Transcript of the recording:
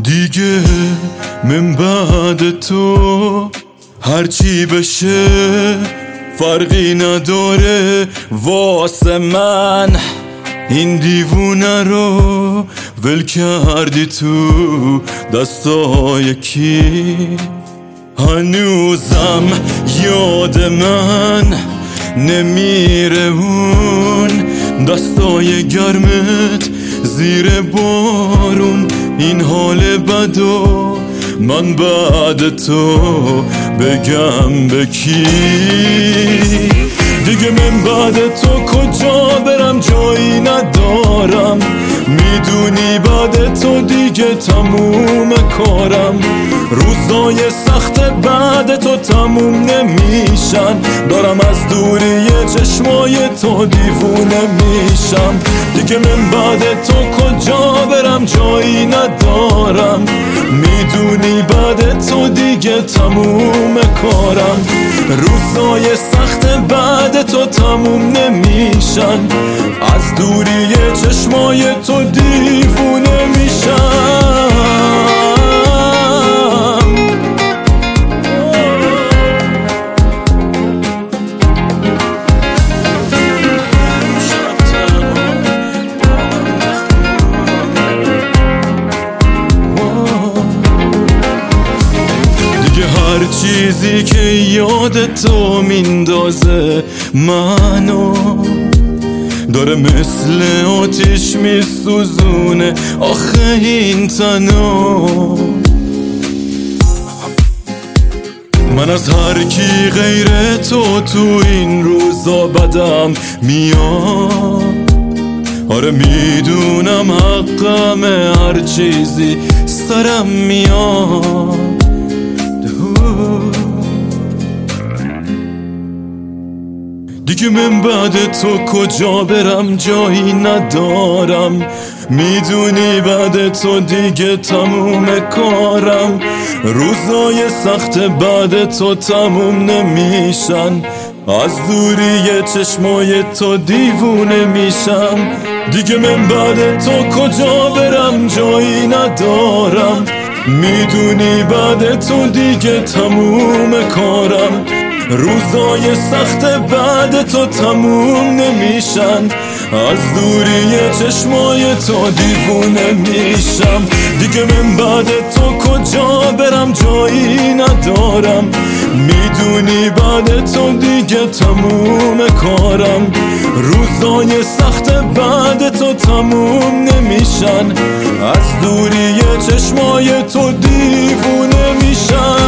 دیگه من بعد تو هرچی بشه فرقی نداره واسه من. این دیوونه رو ول کردی تو دستای کی؟ هنوزم یاد من نمیره اون دستای گرمت زیر بارون. این حال بدو من بعد تو بگم به کی؟ دیگه من بعد تو کجا برم؟ جایی ندارم، میدونی بعد تو دیگه تموم کارم. روزای سخت بعد تو تموم نمیشن، دارم از دوری چشمای تو دیوونه میشم. دیگه من بعد تو کجا برم؟ جایی ندارم، میدونی بعد تو دیگه تموم کارم. روزای سخت بعد تو تموم نمیشن، از دوری چشمای تو دیوونه میشم. هر چیزی که یاد تو میندازه منو داره مثل آتیش میسوزونه آخه این تنو. من از هر کی غیر تو این روزا بدم میاد. آره میدونم حقم هر چیزی سرم میاد. دیگه من بعد تو کجا برم؟ جایی ندارم، میدونی بعد تو دیگه تموم کارم. روزای سخت بعد تو تموم نمیشن، از دوری چشمای تو دیوونه میشم. دیگه من بعد تو کجا برم؟ جایی ندارم، میدونی بعد تو دیگه تموم کارم. روزای سخت بعد تو تموم نمیشن، از دوری چشمای تو دیوونه میشم. دیگه من بعد تو کجا برم؟ جایی ندارم، میدونی بعد تو دیگه تموم کارم. روزای سخت بعد تو تموم نمیشن، از دوری چشمای تو دیوونه میشم.